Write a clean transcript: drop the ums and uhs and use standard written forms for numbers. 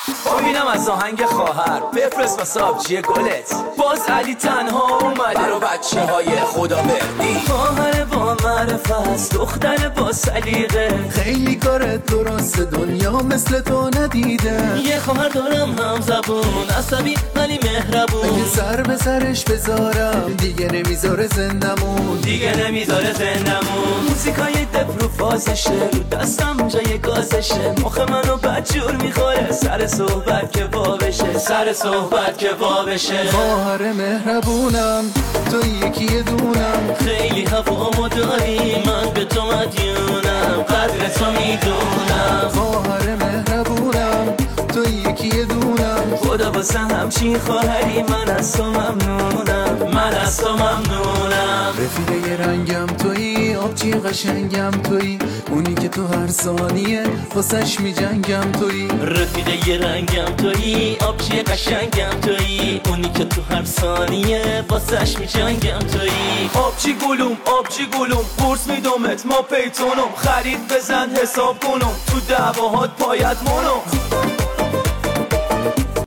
ببینم از آهنگ خواهر بفرست واسه آبجی گلت. باز علی تنها اومده برا بچه های خدا بردی. خواهر با معرفت، دختر با سلیقه، خیلی کارت درست، دنیا مثل تو ندیده. یه خواهر دارم هم زبون، عصبی ولی مهربون. اگه سر به سرش بذارم دیگه نمیذاره زندمون، دیگه نمیذاره زندمون. موسیقای دپ رو فازشه، رو دستم جای گازشه، مخ منو بدجور میخوره، سر صحبت که وا بشه، سر صحبت که وا بشه. خواهر مهربونم تو یکی دونم، خیلی هوامو داری من به تو مدیونم، قدر تو میدونم. خواهر مهربونم تو یکی دونم، خدا واسه همچین خواهری من از تو ممنونم، من از تو ممنونم. رفیقه یه رنگم تویی، آبچی قشنگم تویی، اونی که تو هر ثانیه واسش میجنگم تویی. رفیق یه رنگم تویی، آبچی قشنگم تویی، اونی که تو هر ثانیه واسش میجنگم تویی. آبچی گلوم آبچی گلوم، قرص میدمت ما پیتونم، خرید بزن حساب کنم، تو دعواهات پایت مونم.